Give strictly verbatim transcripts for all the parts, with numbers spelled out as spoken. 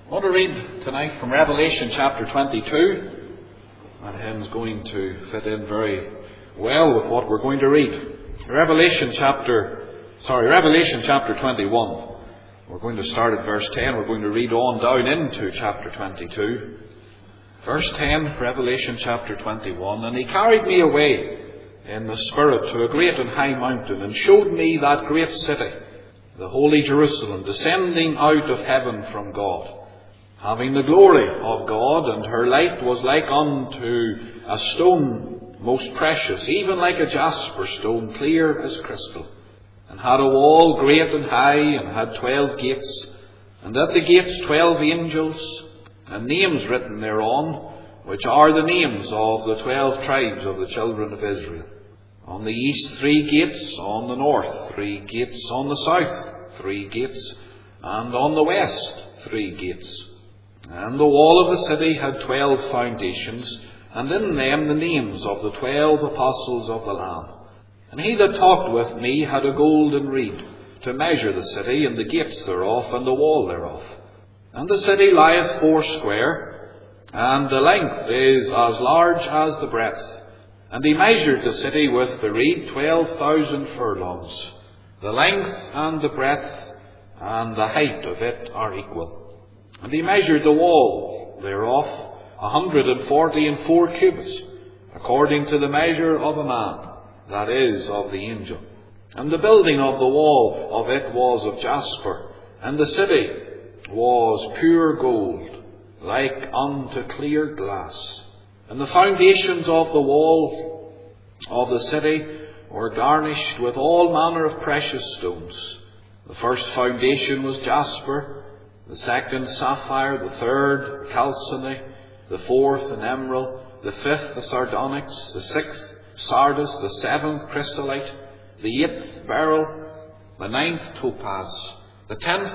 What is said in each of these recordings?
I want to read tonight from Revelation chapter twenty-two. That hymn's going to fit in very well with what we're going to read. Revelation chapter, sorry, Revelation chapter twenty-one. We're going to start at verse ten. We're going to read on down into chapter twenty-two. Verse ten, Revelation chapter twenty-one. And he carried me away in the Spirit to a great and high mountain, and showed me that great city, the holy Jerusalem, descending out of heaven from God, having the glory of God, and her light was like unto a stone most precious, even like a jasper stone, clear as crystal, and had a wall great and high, and had twelve gates, and at the gates twelve angels, and names written thereon, which are the names of the twelve tribes of the children of Israel. On the east three gates, on the north three gates, on the south three gates, and on the west three gates. And the wall of the city had twelve foundations, and in them the names of the twelve apostles of the Lamb. And he that talked with me had a golden reed, to measure the city, and the gates thereof, and the wall thereof. And the city lieth foursquare, and the length is as large as the breadth. And he measured the city with the reed twelve thousand furlongs. The length and the breadth and the height of it are equal. And he measured the wall thereof a hundred and forty and four cubits, according to the measure of a man, that is, of the angel. And the building of the wall of it was of jasper, and the city was pure gold, like unto clear glass. And the foundations of the wall of the city were garnished with all manner of precious stones. The first foundation was jasper, the second sapphire, the third chalcedony, the fourth an emerald, the fifth a sardonyx, the sixth sardis, the seventh chrysolite, the eighth beryl, the ninth topaz, the tenth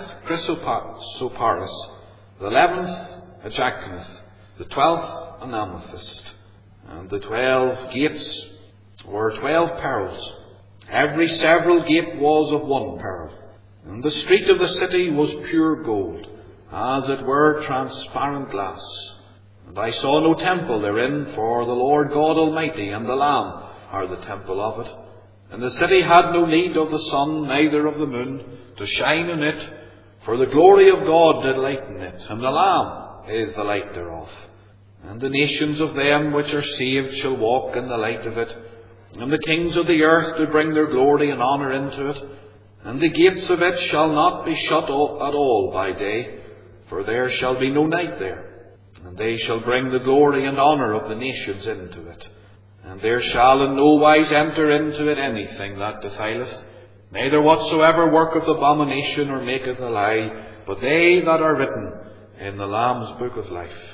chrysoparis, the eleventh a jacinth, the twelfth an amethyst. And the twelve gates were twelve pearls. Every several gate was of one pearl. And the street of the city was pure gold, as it were transparent glass. And I saw no temple therein, for the Lord God Almighty and the Lamb are the temple of it. And the city had no need of the sun, neither of the moon, to shine in it, for the glory of God did lighten it, and the Lamb is the light thereof. And the nations of them which are saved shall walk in the light of it, and the kings of the earth do bring their glory and honour into it. And the gates of it shall not be shut at all by day, for there shall be no night there. And they shall bring the glory and honour of the nations into it. And there shall in no wise enter into it anything that defileth, neither whatsoever worketh abomination or maketh a lie, but they that are written in the Lamb's book of life.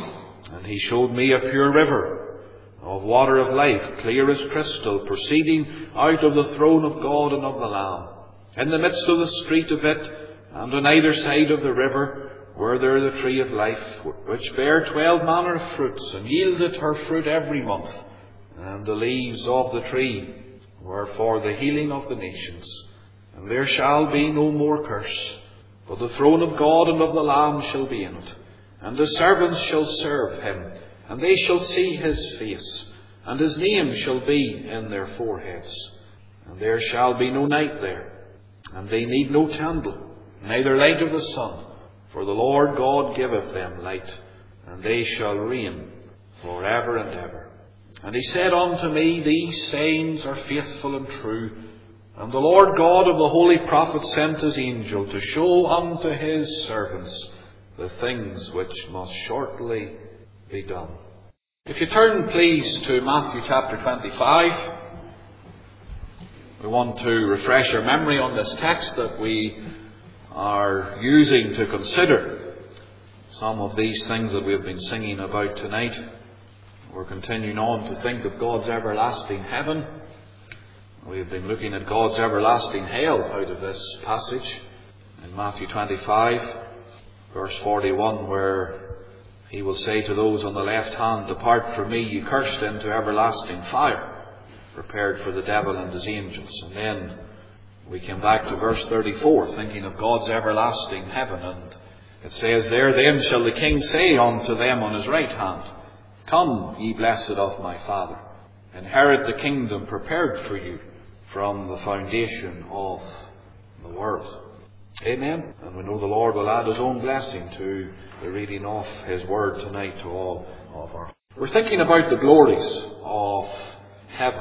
And he showed me a pure river of water of life, clear as crystal, proceeding out of the throne of God and of the Lamb. In the midst of the street of it, and on either side of the river, were there the tree of life, which bare twelve manner of fruits, and yielded her fruit every month. And the leaves of the tree were for the healing of the nations. And there shall be no more curse, for the throne of God and of the Lamb shall be in it. And his servants shall serve him, and they shall see his face, and his name shall be in their foreheads. And there shall be no night there. And they need no candle, neither light of the sun, for the Lord God giveth them light, and they shall reign for ever and ever. And he said unto me, These sayings are faithful and true, and the Lord God of the holy prophets sent his angel to show unto his servants the things which must shortly be done. If you turn, please, to Matthew chapter twenty-five. We want to refresh our memory on this text that we are using to consider some of these things that we have been singing about tonight. We're continuing on to think of God's everlasting heaven. We have been looking at God's everlasting hell out of this passage in Matthew twenty-five, verse forty-one, where he will say to those on the left hand, Depart from me, ye cursed, into everlasting fire, prepared for the devil and his angels. And then we came back to verse thirty-four, thinking of God's everlasting heaven, and It says there, "Then shall the king say unto them on his right hand, Come, ye blessed of my Father, inherit the kingdom prepared for you from the foundation of the world." Amen. And we know the Lord will add His own blessing to the reading of His Word tonight to all of our. We're thinking about the glories of heaven.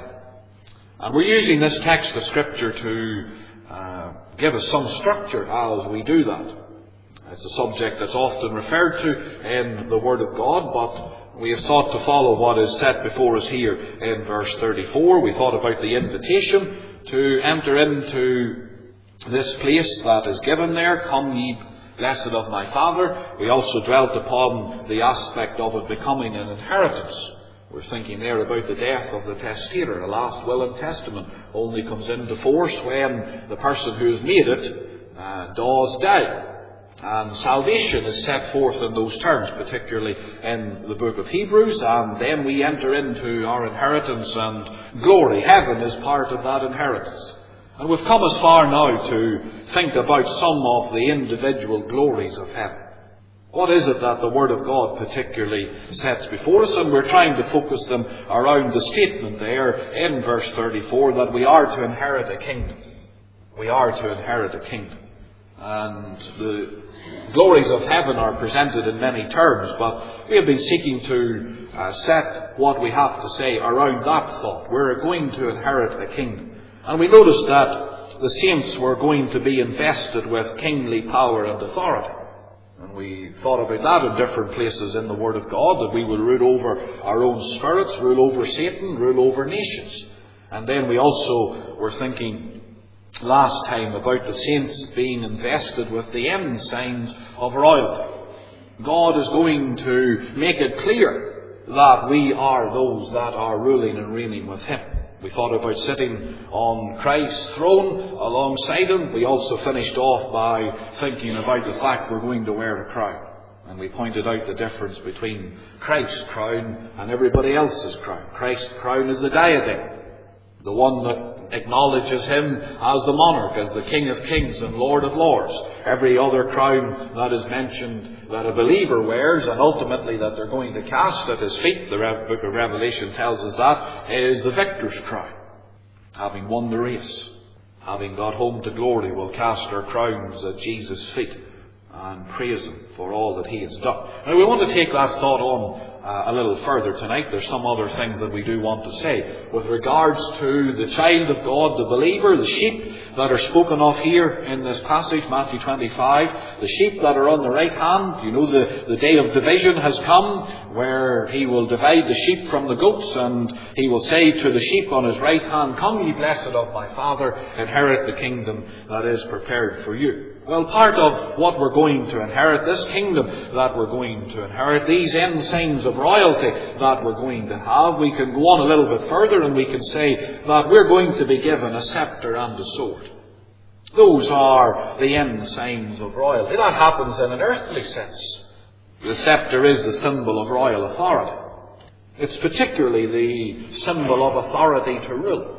And we're using this text of Scripture to uh, give us some structure as we do that. It's a subject that's often referred to in the Word of God, but we have sought to follow what is set before us here in verse thirty-four. We thought about the invitation to enter into this place that is given there, "Come ye blessed of my Father." We also dwelt upon the aspect of it becoming an inheritance. We're thinking there about the death of the testator. A last will and testament only comes into force when the person who has made it uh, does die. And salvation is set forth in those terms, particularly in the book of Hebrews. And then we enter into our inheritance and glory. Heaven is part of that inheritance. And we've come as far now to think about some of the individual glories of heaven. What is it that the Word of God particularly sets before us? And we're trying to focus them around the statement there in verse thirty-four that we are to inherit a kingdom. We are to inherit a kingdom. And the glories of heaven are presented in many terms, but we have been seeking to uh, set what we have to say around that thought. We're going to inherit a kingdom. And we noticed that the saints were going to be invested with kingly power and authority. And we thought about that in different places in the Word of God, that we will rule over our own spirits, rule over Satan, rule over nations. And then we also were thinking last time about the saints being invested with the end signs of royalty. God is going to make it clear that we are those that are ruling and reigning with Him. We thought about sitting on Christ's throne alongside Him. We also finished off by thinking about the fact we're going to wear a crown. And we pointed out the difference between Christ's crown and everybody else's crown. Christ's crown is the diadem, the one that acknowledges Him as the monarch, as the King of Kings and Lord of Lords. Every other crown that is mentioned that a believer wears, and ultimately that they're going to cast at His feet, the book of Revelation tells us that, is the victor's crown. Having won the race, having got home to glory, we'll cast our crowns at Jesus' feet and praise Him for all that He has done. Now we want to take that thought on uh, a little further tonight. There's some other things that we do want to say with regards to the child of God, the believer, the sheep that are spoken of here in this passage, Matthew twenty-five. The sheep that are on the right hand, you know the, the day of division has come, where He will divide the sheep from the goats, and He will say to the sheep on His right hand, "Come ye blessed of my Father, inherit the kingdom that is prepared for you." Well, part of what we're going to inherit, this kingdom that we're going to inherit, these end signs of royalty that we're going to have, we can go on a little bit further and we can say that we're going to be given a scepter and a sword. Those are the end signs of royalty. That happens in an earthly sense. The scepter is the symbol of royal authority. It's particularly the symbol of authority to rule.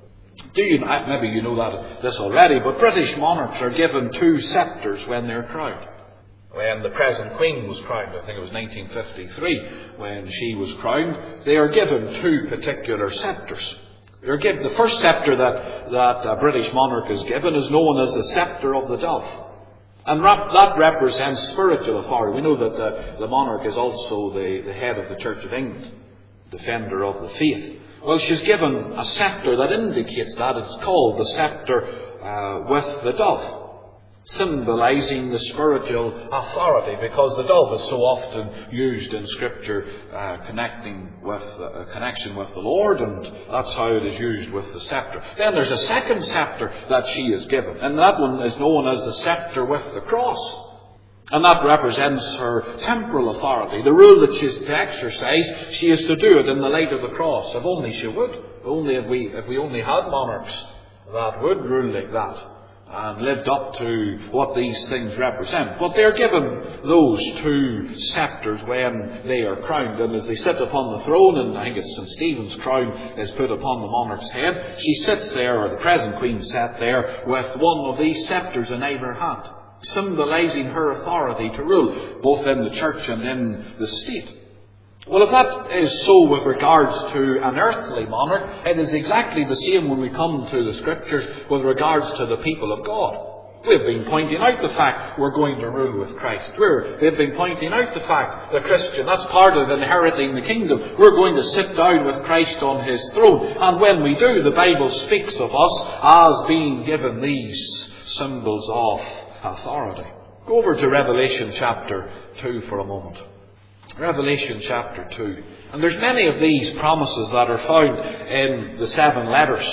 Do you, maybe you know that this already, but British monarchs are given two scepters when they're crowned. When the present Queen was crowned, I think it was nineteen fifty-three, when she was crowned, they are given two particular scepters. They're given, the first scepter that, that a British monarch is given is known as the scepter of the dove. And that represents spiritual authority. We know that the, the monarch is also the, the head of the Church of England, defender of the faith. Well, she's given a scepter that indicates that. It's called the scepter uh, with the dove, symbolizing the spiritual authority, because the dove is so often used in Scripture uh, connecting with a uh, connection with the Lord, and that's how it is used with the scepter. Then there's a second scepter that she is given, and that one is known as the scepter with the cross. And that represents her temporal authority. The rule that she is to exercise, she is to do it in the light of the cross. If only she would. If only if we, if we only had monarchs that would rule like that and lived up to what these things represent. But they're given those two scepters when they are crowned. And as they sit upon the throne, and I think it's Saint Stephen's crown is put upon the monarch's head, she sits there, or the present Queen sat there, with one of these scepters in either hand, symbolizing her authority to rule, both in the church and in the state. Well, if that is so with regards to an earthly monarch, it is exactly the same when we come to the Scriptures with regards to the people of God. We've been pointing out the fact we're going to rule with Christ. We're, we've been pointing out the fact, the Christian, that's part of inheriting the kingdom. We're going to sit down with Christ on his throne. And when we do, the Bible speaks of us as being given these symbols of authority. Go over to Revelation chapter two for a moment. Revelation chapter two. And there's many of these promises that are found in the seven letters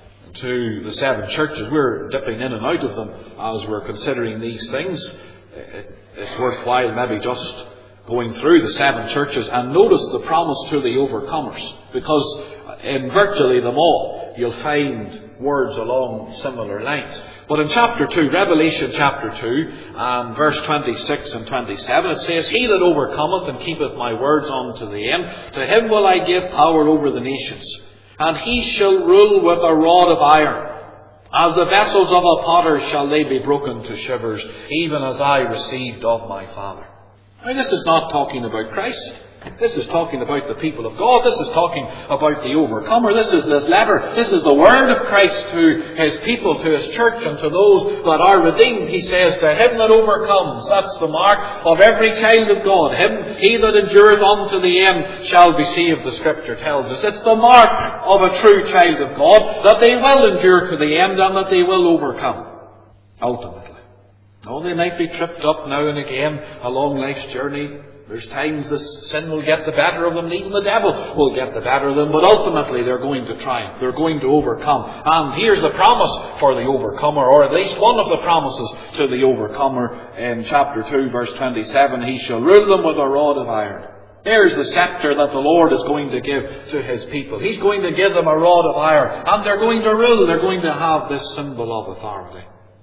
to the seven churches. We're dipping in and out of them as we're considering these things. It's worthwhile maybe just going through the seven churches and notice the promise to the overcomers, because in virtually them all you'll find words along similar lines. But in chapter two, Revelation chapter two, and verse twenty-six and twenty-seven, it says, "He that overcometh and keepeth my words unto the end, to him will I give power over the nations. And he shall rule with a rod of iron. As the vessels of a potter shall they be broken to shivers, even as I received of my Father." Now, this is not talking about Christ. This is talking about the people of God. This is talking about the overcomer. This is this letter. This is the word of Christ to his people, to his church, and to those that are redeemed. He says, "To him that overcomes," that's the mark of every child of God. Him, he that endureth unto the end shall be saved, the Scripture tells us. It's the mark of a true child of God that they will endure to the end and that they will overcome, ultimately. Oh, they might be tripped up now and again along life's journey. There's times this sin will get the better of them, and even the devil will get the better of them, but ultimately they're going to triumph. They're going to overcome. And here's the promise for the overcomer, or at least one of the promises to the overcomer in chapter two, verse twenty-seven. "He shall rule them with a rod of iron." There's the scepter that the Lord is going to give to his people. He's going to give them a rod of iron, and they're going to rule. They're going to have this symbol of authority.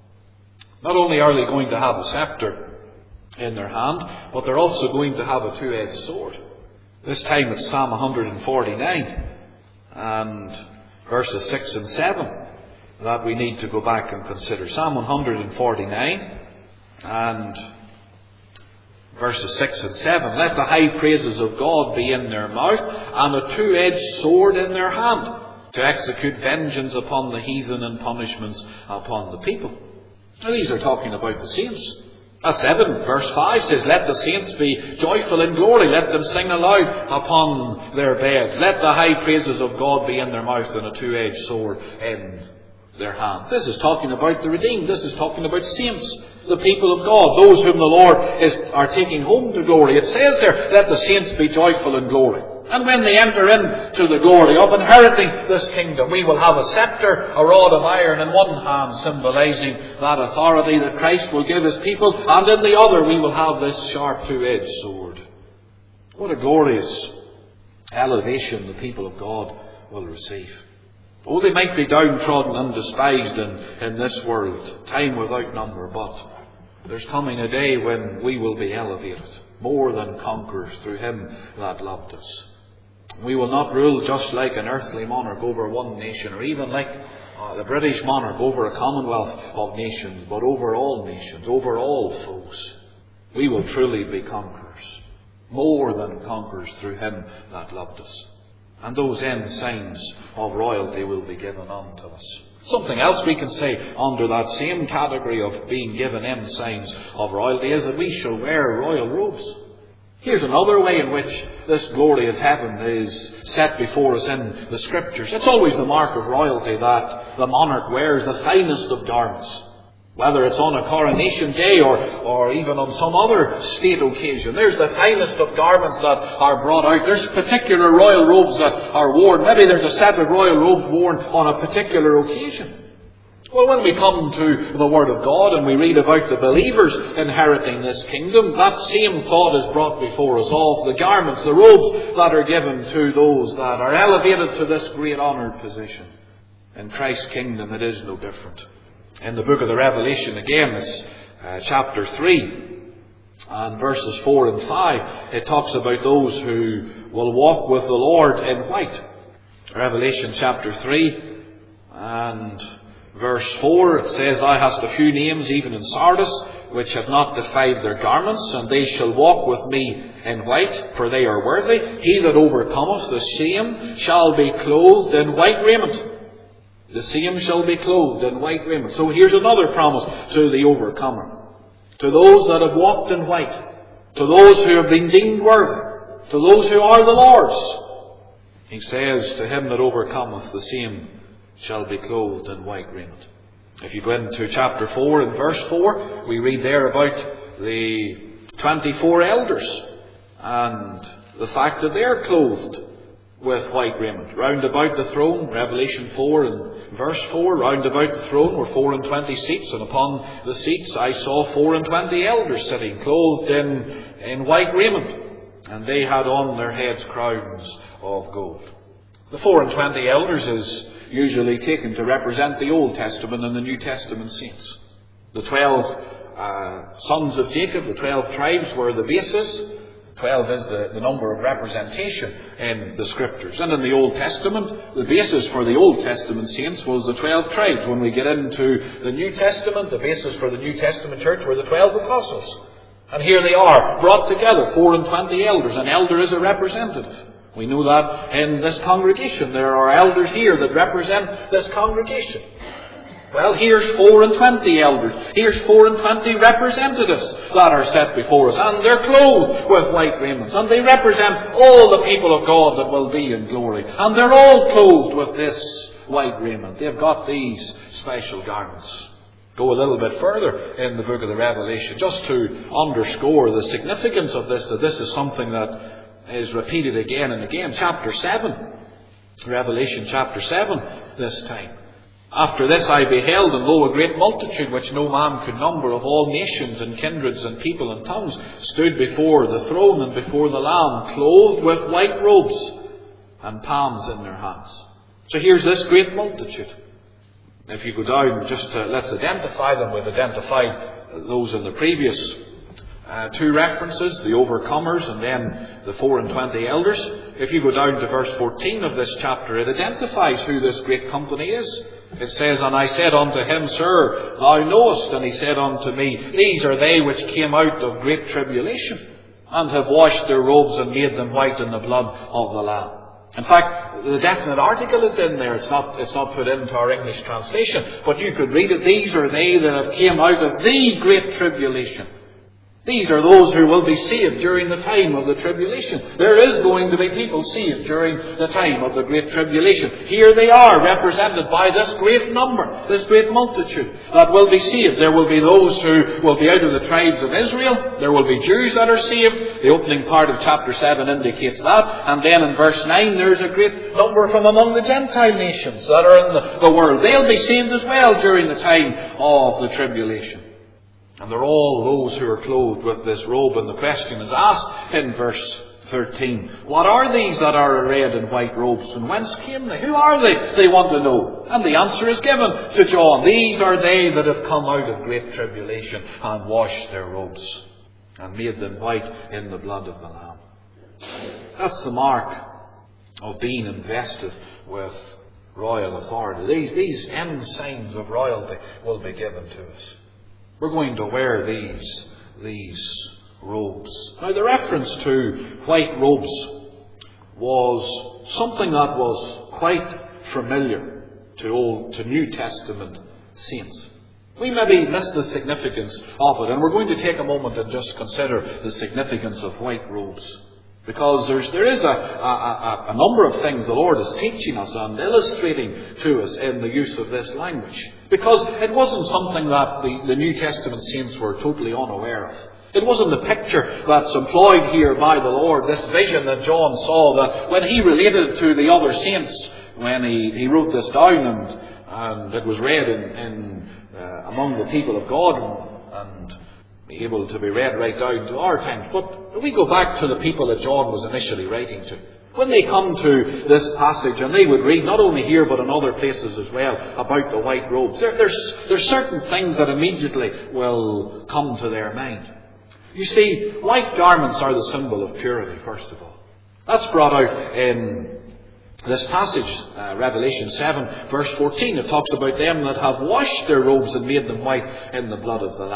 Not only are they going to have a scepter in their hand, but they're also going to have a two-edged sword. This time it's Psalm one forty-nine and verses six and seven that we need to go back and consider. Psalm one forty-nine and verses six and seven. "Let the high praises of God be in their mouth, and a two-edged sword in their hand, to execute vengeance upon the heathen and punishments upon the people." Now, these are talking about the saints. That's evident. Verse five says, "Let the saints be joyful in glory. Let them sing aloud upon their beds. Let the high praises of God be in their mouth, and a two-edged sword in their hand." This is talking about the redeemed. This is talking about saints, the people of God, those whom the Lord is are taking home to glory. It says there, "Let the saints be joyful in glory." And when they enter into the glory of inheriting this kingdom, we will have a scepter, a rod of iron in one hand, symbolizing that authority that Christ will give his people, and in the other we will have this sharp two-edged sword. What a glorious elevation the people of God will receive. Oh, they might be downtrodden and despised in, in this world, time without number, but there's coming a day when we will be elevated, more than conquerors through him that loved us. We will not rule just like an earthly monarch over one nation, or even like uh, the British monarch over a commonwealth of nations, but over all nations, over all foes. We will truly be conquerors, more than conquerors through him that loved us. And those end signs of royalty will be given unto us. Something else we can say under that same category of being given end signs of royalty is that we shall wear royal robes. Here's another way in which this glory of heaven is set before us in the Scriptures. It's always the mark of royalty that the monarch wears the finest of garments. Whether it's on a coronation day or, or even on some other state occasion. There's the finest of garments that are brought out. There's particular royal robes that are worn. Maybe there's a set of royal robes worn on a particular occasion. Well, when we come to the Word of God and we read about the believers inheriting this kingdom, that same thought is brought before us of the garments, the robes that are given to those that are elevated to this great honoured position. In Christ's kingdom it is no different. In the book of the Revelation, again, it's uh, chapter three and verses four and five, it talks about those who will walk with the Lord in white. Revelation chapter three and verse four, it says, "Thou hast a few names, even in Sardis, which have not defiled their garments, and they shall walk with me in white, for they are worthy. He that overcometh, the same shall be clothed in white raiment. The same shall be clothed in white raiment. So here's another promise to the overcomer. To those that have walked in white. To those who have been deemed worthy. To those who are the Lord's. He says, to him that overcometh, the same shall be clothed in white raiment. If you go into chapter four and verse four, we read there about the twenty-four elders and the fact that they're clothed with white raiment. Round about the throne, Revelation four and verse four, round about the throne were four and twenty seats, and upon the seats I saw four and twenty elders sitting, clothed in, in white raiment, and they had on their heads crowns of gold. The four and twenty elders is usually taken to represent the Old Testament and the New Testament saints. The twelve uh, sons of Jacob, the twelve tribes, were the basis. Twelve is the, the number of representation in the Scriptures. And in the Old Testament, the basis for the Old Testament saints was the twelve tribes. When we get into the New Testament, the basis for the New Testament church were the twelve apostles. And here they are, brought together, four and twenty elders. An elder is a representative. We know that in this congregation. There are elders here that represent this congregation. Well, here's four and twenty elders. Here's four and twenty representatives that are set before us. And they're clothed with white raiments. And they represent all the people of God that will be in glory. And they're all clothed with this white raiment. They've got these special garments. Go a little bit further in the book of the Revelation, just to underscore the significance of this, that this is something that is repeated again and again. Chapter seven, Revelation chapter seven this time. After this I beheld, and lo, a great multitude, which no man could number, of all nations and kindreds and people and tongues, stood before the throne and before the Lamb, clothed with white robes and palms in their hands. So here's this great multitude. If you go down, just to, let's identify them. We've identified those in the previous uh, two references, the overcomers and then the four and twenty elders. If you go down to verse fourteen of this chapter, it identifies who this great company is. It says, And I said unto him, Sir, thou knowest. And he said unto me, These are they which came out of great tribulation, and have washed their robes and made them white in the blood of the Lamb. In fact, the definite article is in there. It's not, it's not put into our English translation. But you could read it. These are they that have came out of the great tribulation. These are those who will be saved during the time of the tribulation. There is going to be people saved during the time of the great tribulation. Here they are, represented by this great number, this great multitude that will be saved. There will be those who will be out of the tribes of Israel. There will be Jews that are saved. The opening part of chapter seven indicates that. And then in verse nine, there's a great number from among the Gentile nations that are in the, the world. They'll be saved as well during the time of the tribulation. And they're all those who are clothed with this robe. And the question is asked in verse thirteen. What are these that are arrayed in white robes? And whence came they? Who are they? They want to know. And the answer is given to John. These are they that have come out of great tribulation and washed their robes and made them white in the blood of the Lamb. That's the mark of being invested with royal authority. These, these ensigns of royalty will be given to us. We're going to wear these, these robes. Now, the reference to white robes was something that was quite familiar to Old, to New Testament saints. We maybe miss the significance of it, and we're going to take a moment and just consider the significance of white robes. Because there's, there is a, a, a number of things the Lord is teaching us and illustrating to us in the use of this language. Because it wasn't something that the, the New Testament saints were totally unaware of. It wasn't the picture that's employed here by the Lord, this vision that John saw, that when he related it to the other saints, when he, he wrote this down and, and it was read in, in uh, among the people of God and, and able to be read right down to our times. But we go back to the people that John was initially writing to. When they come to this passage, and they would read, not only here but in other places as well, about the white robes, there, there's, there's certain things that immediately will come to their mind. You see, white garments are the symbol of purity, first of all. That's brought out in this passage, uh, Revelation seven, verse fourteen. It talks about them that have washed their robes and made them white in the blood of the Lamb.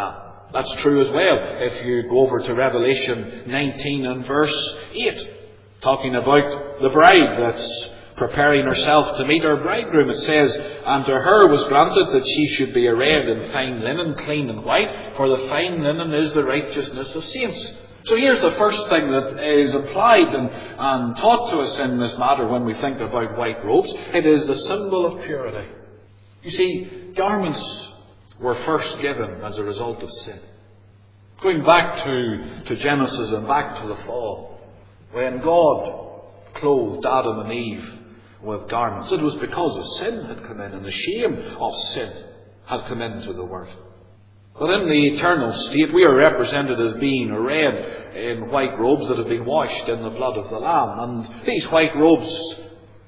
That's true as well if you go over to Revelation nineteen and verse eight, talking about the bride that's preparing herself to meet her bridegroom. It says, "And to her was granted that she should be arrayed in fine linen, clean and white, for the fine linen is the righteousness of saints." So here's the first thing that is applied and, and taught to us in this matter when we think about white robes. It is the symbol of purity. You see, garments were first given as a result of sin. Going back to, to Genesis and back to the fall, when God clothed Adam and Eve with garments, it was because of sin had come in, and the shame of sin had come into the world. But in the eternal state, we are represented as being arrayed in white robes that have been washed in the blood of the Lamb. And these white robes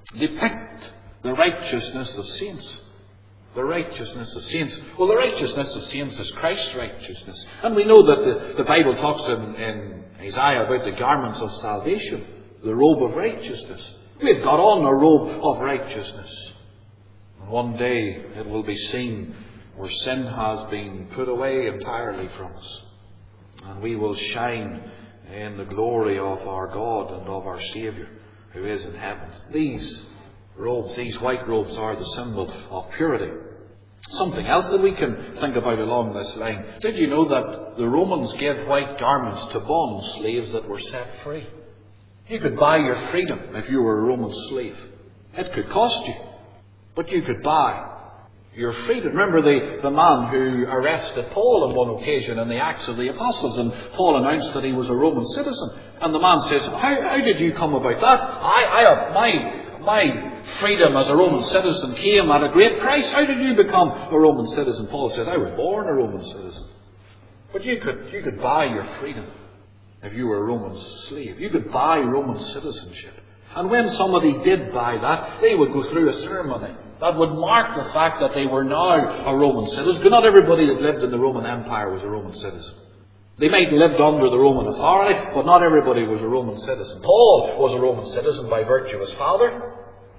depict the righteousness of saints. The righteousness of saints. Well, the righteousness of saints is Christ's righteousness. And we know that the, the Bible talks in, in Isaiah about the garments of salvation, the robe of righteousness. We've got on a robe of righteousness. And one day it will be seen where sin has been put away entirely from us. And we will shine in the glory of our God and of our Saviour who is in heaven. These robes, these white robes, are the symbol of purity. Something else that we can think about along this line. Did you know that the Romans gave white garments to bond slaves that were set free? You could buy your freedom if you were a Roman slave. It could cost you, but you could buy your freedom. Remember the, the man who arrested Paul on one occasion in the Acts of the Apostles, and Paul announced that he was a Roman citizen. And the man says, how, how did you come about that? I, I, my, my freedom as a Roman citizen came at a great price. How did you become a Roman citizen? Paul says, I was born a Roman citizen. But you could, you could buy your freedom if you were a Roman slave. You could buy Roman citizenship. And when somebody did buy that, they would go through a ceremony that would mark the fact that they were now a Roman citizen. Because not everybody that lived in the Roman Empire was a Roman citizen. They might have lived under the Roman authority, but not everybody was a Roman citizen. Paul was a Roman citizen by virtue of his father,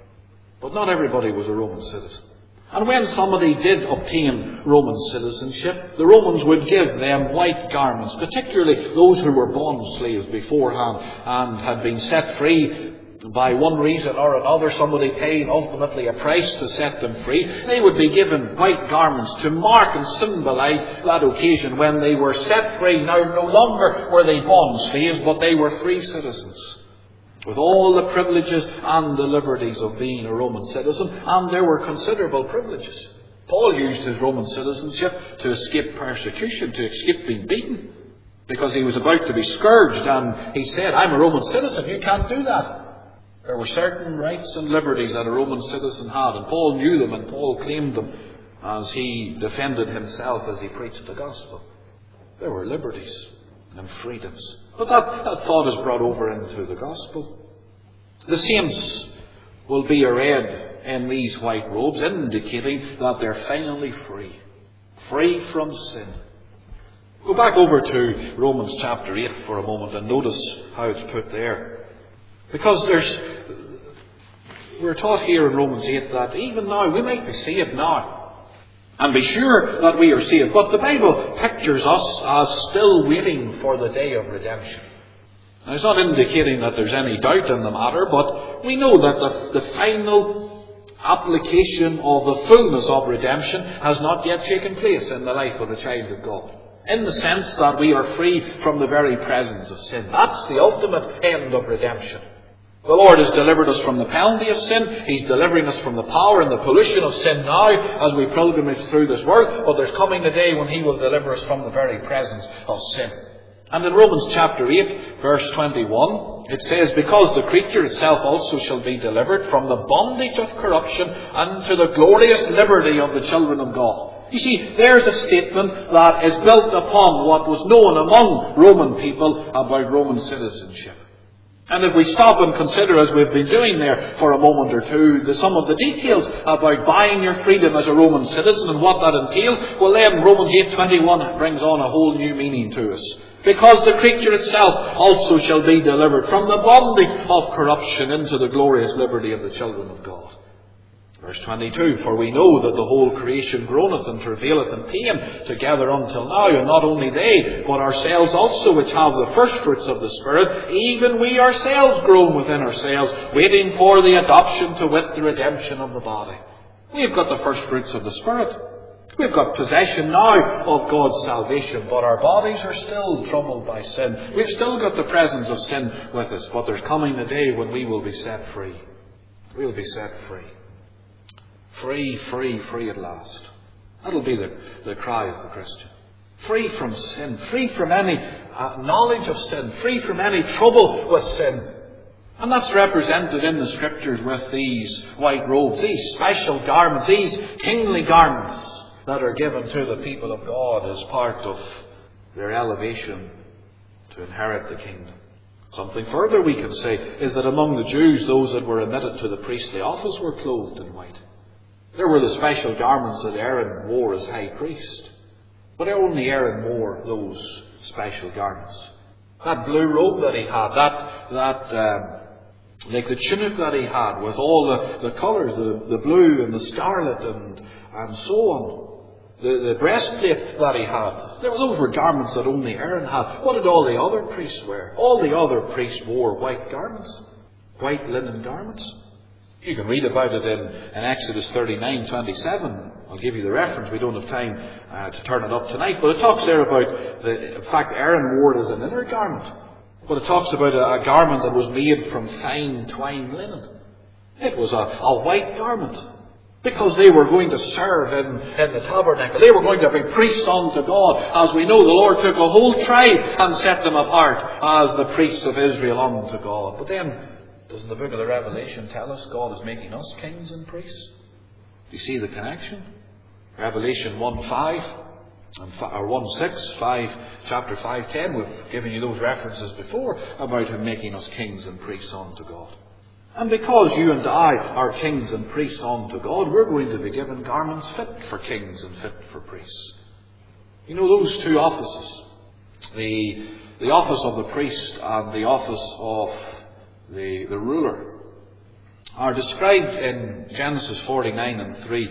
but not everybody was a Roman citizen. And when somebody did obtain Roman citizenship, the Romans would give them white garments, particularly those who were bond slaves beforehand and had been set free by one reason or another. Somebody paid ultimately a price to set them free. They would be given white garments to mark and symbolise that occasion when they were set free. Now, no longer were they bond slaves, but they were free citizens, with all the privileges and the liberties of being a Roman citizen. And there were considerable privileges. Paul used his Roman citizenship to escape persecution, to escape being beaten, because he was about to be scourged, and he said, I'm a Roman citizen, you can't do that. There were certain rights and liberties that a Roman citizen had, and Paul knew them, and Paul claimed them as he defended himself as he preached the gospel. There were liberties and freedoms. But that, that thought is brought over into the gospel. The saints will be arrayed in these white robes, indicating that they're finally free. Free from sin. Go back over to Romans chapter eight for a moment and notice how it's put there. Because there's, we're taught here in Romans eight that even now, we might be saved now and be sure that we are saved. But the Bible pictures us as still waiting for the day of redemption. Now, it's not indicating that there's any doubt in the matter, but we know that the, the final application of the fullness of redemption has not yet taken place in the life of a child of God. In the sense that we are free from the very presence of sin. That's the ultimate end of redemption. The Lord has delivered us from the penalty of sin. He's delivering us from the power and the pollution of sin now as we pilgrimage through this world. But there's coming a day when He will deliver us from the very presence of sin. And in Romans chapter eight, verse twenty-one, it says, because the creature itself also shall be delivered from the bondage of corruption unto the glorious liberty of the children of God. You see, there's a statement that is built upon what was known among Roman people about Roman citizenship. And if we stop and consider, as we've been doing there for a moment or two, the, some of the details about buying your freedom as a Roman citizen and what that entails, well then Romans eight twenty-one brings on a whole new meaning to us. Because the creature itself also shall be delivered from the bondage of corruption into the glorious liberty of the children of God. Verse twenty-two, for we know that the whole creation groaneth and travaileth in pain together until now, and not only they, but ourselves also, which have the first fruits of the Spirit, even we ourselves groan within ourselves, waiting for the adoption, to wit, the redemption of the body. We've got the first fruits of the Spirit. We've got possession now of God's salvation, but our bodies are still troubled by sin. We've still got the presence of sin with us, but there's coming a day when we will be set free. We'll be set free. Free, free, free at last. That'll be the, the cry of the Christian. Free from sin, free from any uh, knowledge of sin, free from any trouble with sin. And that's represented in the Scriptures with these white robes, these special garments, these kingly garments that are given to the people of God as part of their elevation to inherit the kingdom. Something further we can say is that among the Jews, those that were admitted to the priestly office were clothed in white. There were the special garments that Aaron wore as high priest. But only Aaron wore those special garments. That blue robe that he had, that, that um, like the tunic that he had with all the, the colours, the, the blue and the scarlet and, and so on. The, the breastplate that he had, those were garments that only Aaron had. What did all the other priests wear? All the other priests wore white garments, white linen garments. You can read about it in, in Exodus thirty-nine twenty-seven. I'll give you the reference. We don't have time uh, to turn it up tonight. But it talks there about, the, in fact, Aaron wore it as an inner garment. But it talks about a, a garment that was made from fine twined linen. It was a, a white garment. Because they were going to serve in, in the tabernacle. They were going to be priests unto God. As we know, the Lord took a whole tribe and set them apart as the priests of Israel unto God. But then, doesn't the book of the Revelation tell us God is making us kings and priests? Do you see the connection? Revelation one five, or one six, five, chapter five ten, we've given you those references before about Him making us kings and priests unto God. And because you and I are kings and priests unto God, we're going to be given garments fit for kings and fit for priests. You know, those two offices, the, the office of the priest and the office of The, the ruler, are described in Genesis forty-nine and three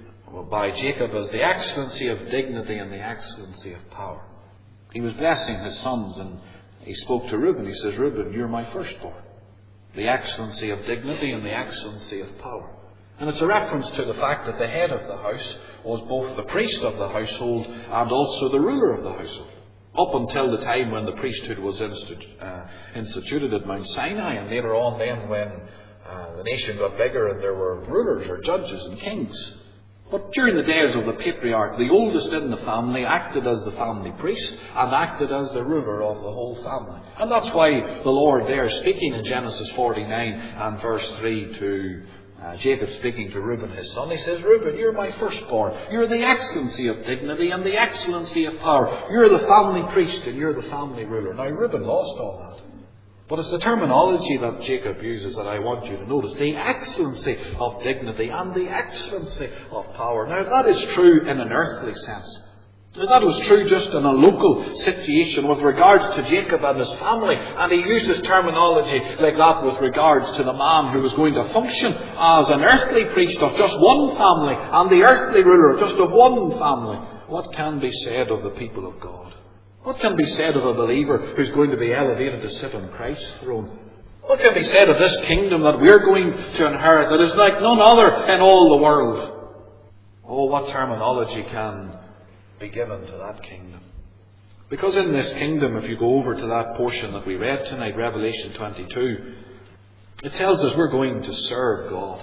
by Jacob as the excellency of dignity and the excellency of power. He was blessing his sons and he spoke to Reuben. He says, Reuben, you're my firstborn. The excellency of dignity and the excellency of power. And it's a reference to the fact that the head of the house was both the priest of the household and also the ruler of the household. Up until the time when the priesthood was institu- uh, instituted at Mount Sinai, and later on then when uh, the nation got bigger and there were rulers or judges and kings. But during the days of the patriarch, the oldest in the family acted as the family priest and acted as the ruler of the whole family. And that's why the Lord there, speaking in Genesis forty-nine and verse three to Uh, Jacob speaking to Reuben, his son, he says, Reuben, you're my firstborn. You're the excellency of dignity and the excellency of power. You're the family priest and you're the family ruler. Now, Reuben lost all that. But it's the terminology that Jacob uses that I want you to notice. The excellency of dignity and the excellency of power. Now, that is true in an earthly sense. That was true just in a local situation with regards to Jacob and his family. And he uses terminology like that with regards to the man who was going to function as an earthly priest of just one family and the earthly ruler just of one family. What can be said of the people of God? What can be said of a believer who's going to be elevated to sit on Christ's throne? What can be said of this kingdom that we're going to inherit that is like none other in all the world? Oh, what terminology can be given to that kingdom. Because in this kingdom, if you go over to that portion that we read tonight, Revelation twenty-two, it tells us we're going to serve God.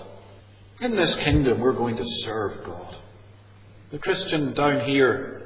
In this kingdom, we're going to serve God. The Christian down here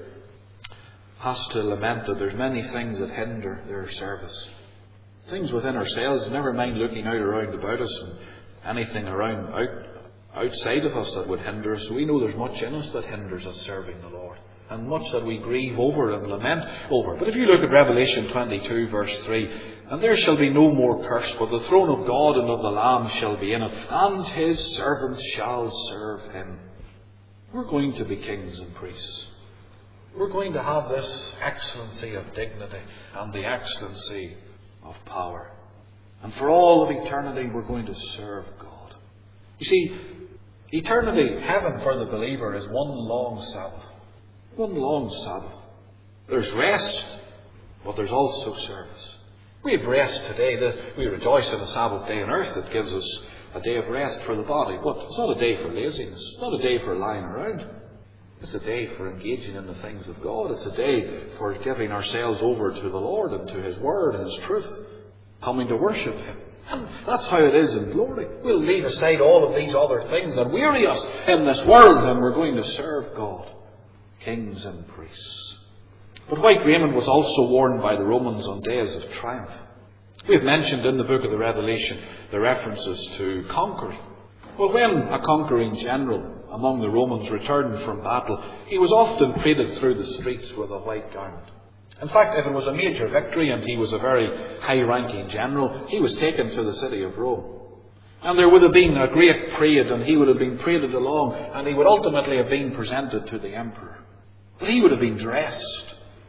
has to lament that there's many things that hinder their service. Things within ourselves, never mind looking out around about us and anything around out, outside of us that would hinder us. We know there's much in us that hinders us serving the Lord. And much that we grieve over and lament over. But if you look at Revelation twenty-two verse three, and there shall be no more curse, but the throne of God and of the Lamb shall be in it, and his servants shall serve him. We're going to be kings and priests. We're going to have this excellency of dignity and the excellency of power. And for all of eternity we're going to serve God. You see, Eternity, heaven for the believer, is one long Sabbath. One long Sabbath. There's rest, but there's also service. We have rest today. We rejoice in a Sabbath day on earth that gives us a day of rest for the body. But it's not a day for laziness. It's not a day for lying around. It's a day for engaging in the things of God. It's a day for giving ourselves over to the Lord and to His Word and His truth. Coming to worship Him. And that's how it is in glory. We'll leave aside all of these other things that weary us in this world, and we're going to serve God, kings and priests. But white raiment was also worn by the Romans on days of triumph. We have mentioned in the book of the Revelation the references to conquering. Well, when a conquering general among the Romans returned from battle, he was often paraded through the streets with a white garment. In fact, if it was a major victory and he was a very high-ranking general, he was taken to the city of Rome. And there would have been a great parade, and he would have been paraded along, and he would ultimately have been presented to the emperor. But he would have been dressed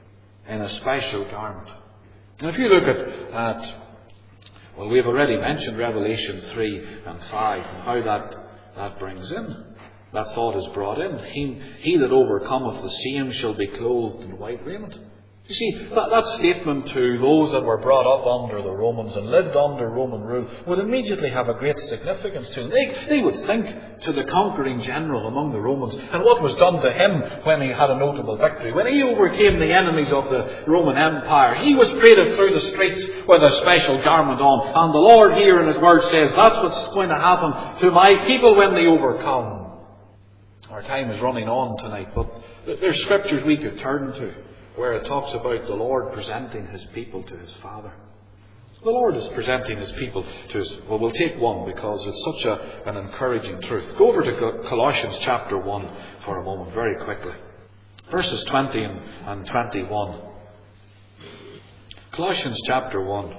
in a special garment. And if you look at, at well, we've already mentioned Revelation three and five, and how that, that brings in. That thought is brought in. He, he that overcometh, the same shall be clothed in white raiment. You see, that, that statement to those that were brought up under the Romans and lived under Roman rule would immediately have a great significance to them. They, they would think to the conquering general among the Romans and what was done to him when he had a notable victory. When he overcame the enemies of the Roman Empire, he was paraded through the streets with a special garment on. And the Lord here in His Word says that's what's going to happen to my people when they overcome. Our time is running on tonight, but there's scriptures we could turn to where it talks about the Lord presenting His people to His Father. The Lord is presenting His people to His... Well, we'll take one because it's such a, an encouraging truth. Go over to Colossians chapter one for a moment, very quickly. Verses twenty and, and twenty-one. Colossians chapter one.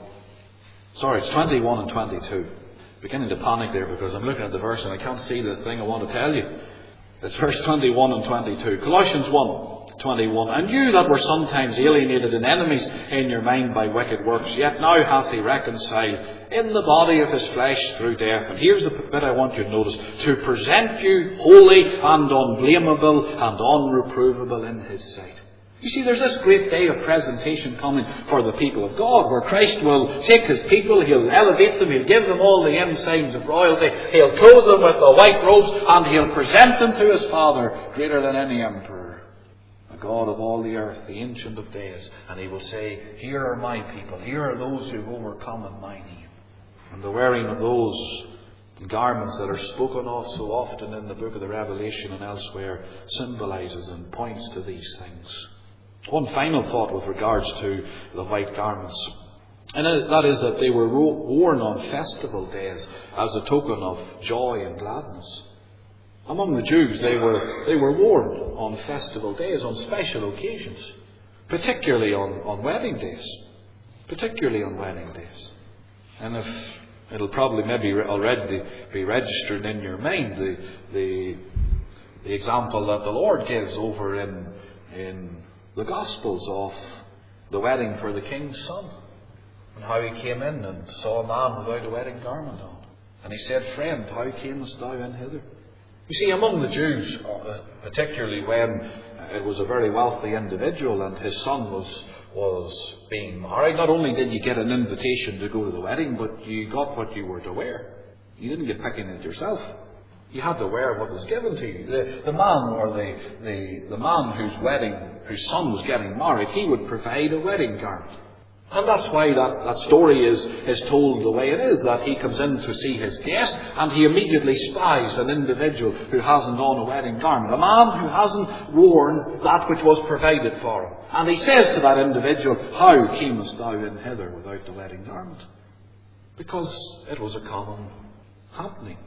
Sorry, it's twenty-one and twenty-two. Beginning to panic there because I'm looking at the verse and I can't see the thing I want to tell you. It's verse twenty-one and twenty-two. Colossians one. twenty-one. And you that were sometimes alienated and enemies in your mind by wicked works, yet now hath He reconciled in the body of His flesh through death. And here's the bit I want you to notice. To present you holy and unblameable and unreprovable in His sight. You see, there's this great day of presentation coming for the people of God, where Christ will take His people, He'll elevate them, He'll give them all the ensigns of royalty, He'll clothe them with the white robes, and He'll present them to His Father, greater than any emperor, a God of all the earth, the Ancient of Days. And He will say, here are my people, here are those who've overcome in my name. And the wearing of those garments that are spoken of so often in the book of the Revelation and elsewhere symbolises and points to these things. One final thought with regards to the white garments, and that is that they were worn on festival days as a token of joy and gladness. Among the Jews, they were they were worn on festival days, on special occasions, particularly on, on wedding days, particularly on wedding days. And if it'll probably maybe already be registered in your mind the the, the example that the Lord gives over in in the Gospels of the wedding for the king's son, and how he came in and saw a man without a wedding garment on. And he said, friend, how camest thou in hither? You see, among the Jews, particularly when it was a very wealthy individual and his son was was being married, not only did you get an invitation to go to the wedding, but you got what you were to wear. You didn't get picking it yourself. You had to wear what was given to you. The, the man or the, the, the man whose wedding, whose son was getting married, he would provide a wedding garment. And that's why that, that story is, is told the way it is, that he comes in to see his guest and he immediately spies an individual who hasn't on a wedding garment, a man who hasn't worn that which was provided for him. And he says to that individual, how camest thou in hither without the wedding garment? Because it was a common happening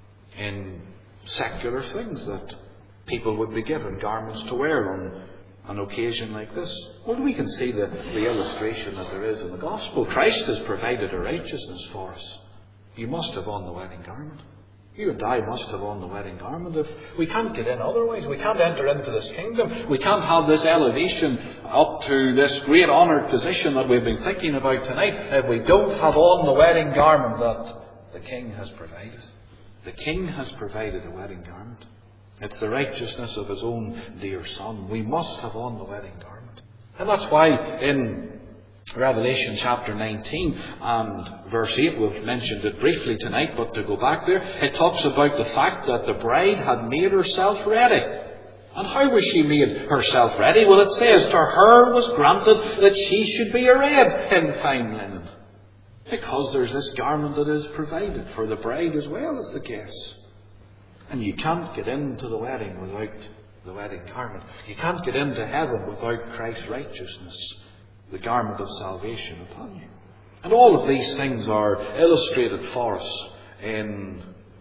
in secular things that people would be given garments to wear on an occasion like this. Well, we can see the, the illustration that there is in the gospel. Christ has provided a righteousness for us. You must have on the wedding garment. You and I must have on the wedding garment. If we can't get in otherwise, we can't enter into this kingdom. We can't have this elevation up to this great honoured position that we've been thinking about tonight if we don't have on the wedding garment that the King has provided. The King has provided a wedding garment. It's the righteousness of his own dear Son. We must have on the wedding garment. And that's why in Revelation chapter nineteen and verse eight, we've mentioned it briefly tonight, but to go back there, it talks about the fact that the bride had made herself ready. And how was she made herself ready? Well, it says, to her was granted that she should be arrayed in fine linen. Because there's this garment that is provided for the bride as well as the guests. And you can't get into the wedding without the wedding garment. You can't get into heaven without Christ's righteousness, the garment of salvation upon you. And all of these things are illustrated for us in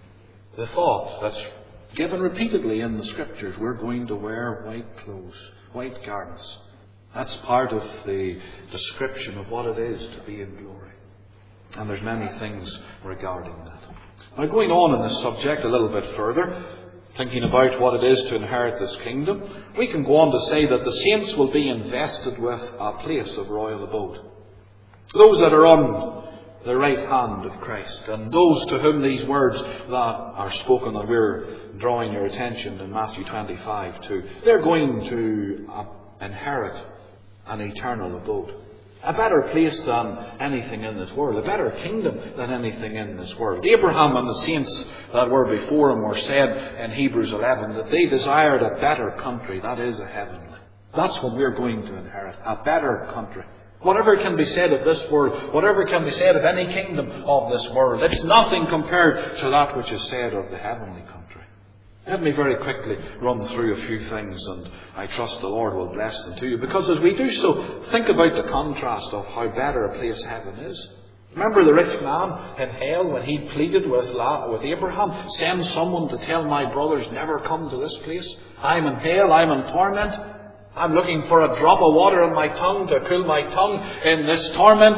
the thought that's given repeatedly in the Scriptures. We're going to wear white clothes, white garments. That's part of the description of what it is to be in glory. And there's many things regarding that. Now, going on in this subject a little bit further, thinking about what it is to inherit this kingdom, we can go on to say that the saints will be invested with a place of royal abode. Those that are on the right hand of Christ, and those to whom these words that are spoken that we're drawing your attention in Matthew twenty-five to, they're going to uh, inherit an eternal abode. A better place than anything in this world. A better kingdom than anything in this world. Abraham and the saints that were before him were said in Hebrews eleven that they desired a better country. That is a heavenly. That's what we're going to inherit. A better country. Whatever can be said of this world, whatever can be said of any kingdom of this world, it's nothing compared to that which is said of the heavenly country. Let me very quickly run through a few things, and I trust the Lord will bless them to you. Because as we do so, think about the contrast of how better a place heaven is. Remember the rich man in hell when he pleaded with, La- with Abraham, send someone to tell my brothers never come to this place. I'm in hell, I'm in torment. I'm looking for a drop of water in my tongue to cool my tongue in this torment.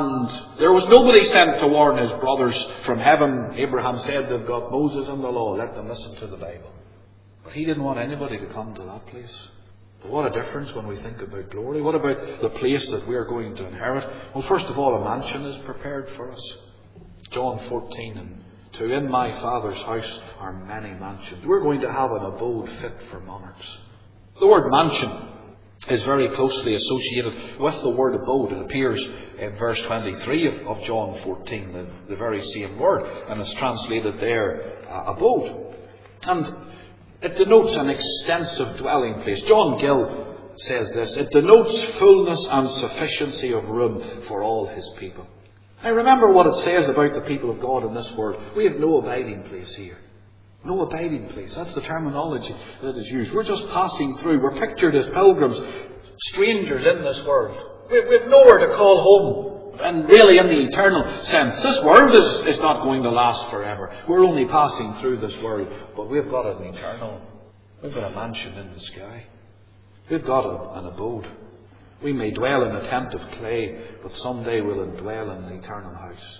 And there was nobody sent to warn his brothers from heaven. Abraham said, they've got Moses and the law. Let them listen to the Bible. But he didn't want anybody to come to that place. But what a difference when we think about glory. What about the place that we are going to inherit? Well, first of all, a mansion is prepared for us. John fourteen and two. In my Father's house are many mansions. We're going to have an abode fit for monarchs. The word mansion is very closely associated with the word abode. It appears in verse twenty-three of, of John fourteen, the, the very same word, and it's translated there, uh, abode. And it denotes an extensive dwelling place. John Gill says this, it denotes fullness and sufficiency of room for all his people. Now remember what it says about the people of God in this world. We have no abiding place here. No abiding place. That's the terminology that is used. We're just passing through. We're pictured as pilgrims, strangers in this world. We have nowhere to call home. And really in the eternal sense, this world is, is not going to last forever. We're only passing through this world. But we've got an eternal, we've got a mansion in the sky. We've got a, an abode. We may dwell in a tent of clay, but someday we'll dwell in an eternal house.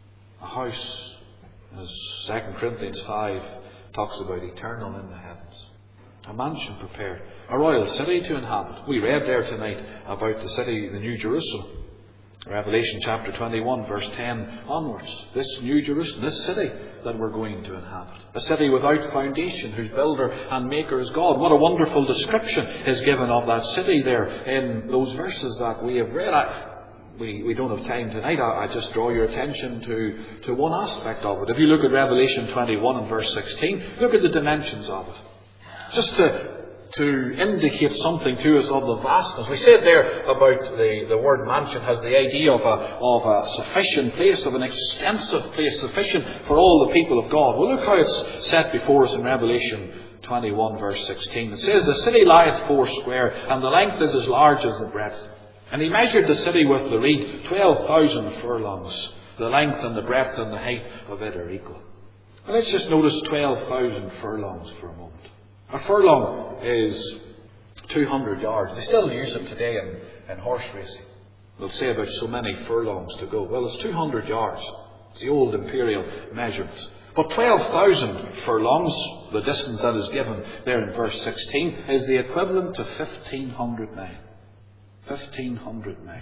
A house, as Second Corinthians five talks about, eternal in the heavens. A mansion prepared. A royal city to inhabit. We read there tonight about the city, the New Jerusalem. Revelation chapter twenty-one, verse ten onwards. This New Jerusalem, this city that we're going to inhabit. A city without foundation, whose builder and maker is God. What a wonderful description is given of that city there in those verses that we have read. I, We, we don't have time tonight. I, I just draw your attention to, to one aspect of it. If you look at Revelation twenty-one and verse sixteen, look at the dimensions of it. Just to, to indicate something to us of the vastness. We said there about the, the word mansion has the idea of a, of a sufficient place, of an extensive place, sufficient for all the people of God. Well, look how it's set before us in Revelation twenty-one verse sixteen. It says, the city lieth four square, and the length is as large as the breadth. And he measured the city with the reed, twelve thousand furlongs. The length and the breadth and the height of it are equal. And let's just notice twelve thousand furlongs for a moment. A furlong is two hundred yards. They still use it today in, in horse racing. They'll say about so many furlongs to go. Well, it's two hundred yards. It's the old imperial measurements. But twelve thousand furlongs, the distance that is given there in verse sixteen, is the equivalent to fifteen hundred miles. fifteen hundred miles.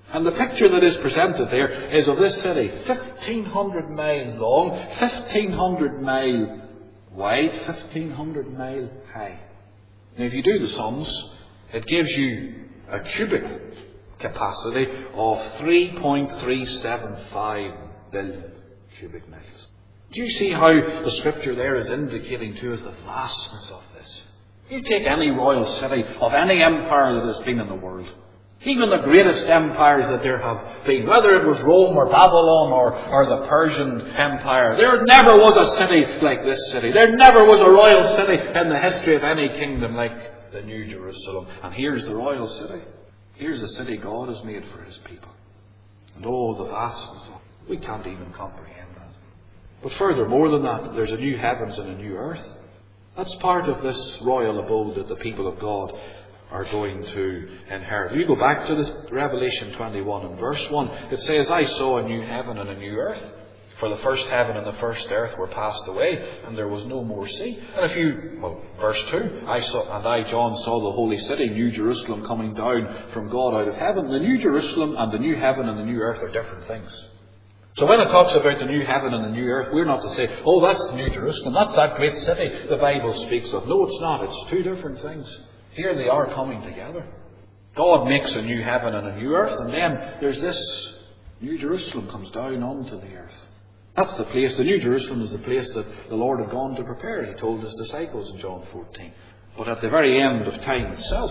And the picture that is presented there is of this city, fifteen hundred mile long, fifteen hundred mile wide, fifteen hundred mile high. Now if you do the sums, it gives you a cubic capacity of three point three seven five billion cubic miles. Do you see how the scripture there is indicating to us the vastness of this? You take any royal city of any empire that has been in the world, even the greatest empires that there have been, whether it was Rome or Babylon or, or the Persian Empire, there never was a city like this city. There never was a royal city in the history of any kingdom like the New Jerusalem. And here's the royal city. Here's the city God has made for His people. And oh, the vastness of it. We can't even comprehend that. But further, more than that, there's a new heavens and a new earth. That's part of this royal abode that the people of God are going to inherit. You go back to this Revelation twenty-one and verse one. It says, I saw a new heaven and a new earth. For the first heaven and the first earth were passed away, and there was no more sea. And if you, well, verse two, I saw, and I, John, saw the holy city, New Jerusalem, coming down from God out of heaven. The New Jerusalem and the new heaven and the new earth are different things. So when it talks about the new heaven and the new earth, we're not to say, oh, that's the New Jerusalem, that's that great city the Bible speaks of. No, it's not. It's two different things. Here they are coming together. God makes a new heaven and a new earth, and then there's this New Jerusalem comes down onto the earth. That's the place. The New Jerusalem is the place that the Lord had gone to prepare. He told His disciples in John fourteen. But at the very end of time itself,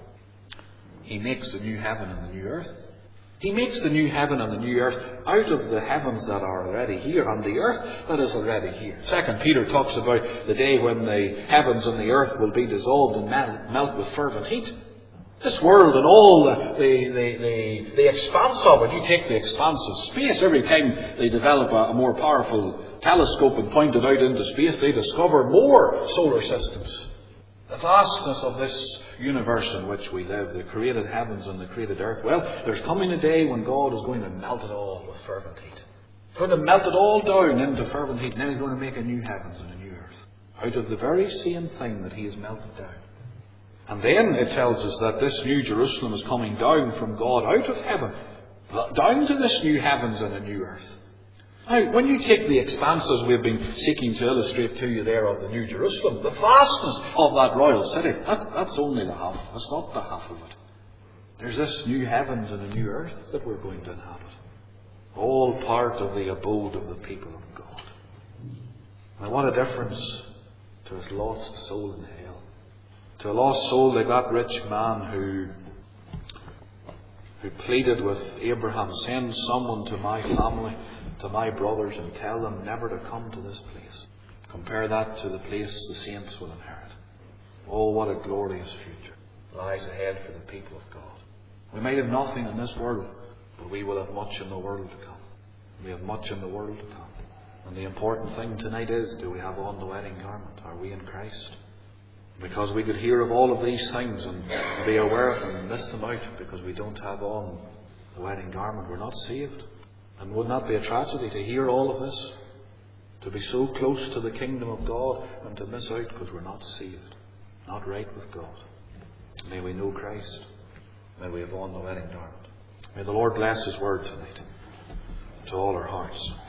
He makes the new heaven and the new earth. He makes the new heaven and the new earth out of the heavens that are already here and the earth that is already here. Second Peter talks about the day when the heavens and the earth will be dissolved and melt, melt with fervent heat. This world and all the, the, the, the, the expanse of it, you take the expanse of space, every time they develop a, a more powerful telescope and point it out into space, they discover more solar systems. The vastness of this universe in which we live, the created heavens and the created earth. Well, there's coming a day when God is going to melt it all with fervent heat. He's going to melt it all down into fervent heat, and then He's going to make a new heavens and a new earth out of the very same thing that He has melted down. And then it tells us that this New Jerusalem is coming down from God out of heaven, down to this new heavens and a new earth. Now, when you take the expanses we've been seeking to illustrate to you there of the New Jerusalem, the vastness of that royal city, that, that's only the half. That's not the half of it. There's this new heavens and a new earth that we're going to inhabit. All part of the abode of the people of God. Now, what a difference to a lost soul in hell. To a lost soul like that rich man who who pleaded with Abraham, send someone to my family, to my brothers, and tell them never to come to this place. Compare that to the place the saints will inherit. Oh, what a glorious future lies ahead for the people of God. We might have nothing in this world, but we will have much in the world to come. We have much in the world to come. And the important thing tonight is, do we have on the wedding garment? Are we in Christ? Because we could hear of all of these things and be aware of them and miss them out because we don't have on the wedding garment. We're not saved. And wouldn't that be a tragedy to hear all of this? To be so close to the kingdom of God and to miss out because we're not saved. Not right with God. May we know Christ. May we have on the wedding garment. May the Lord bless His word tonight to all our hearts.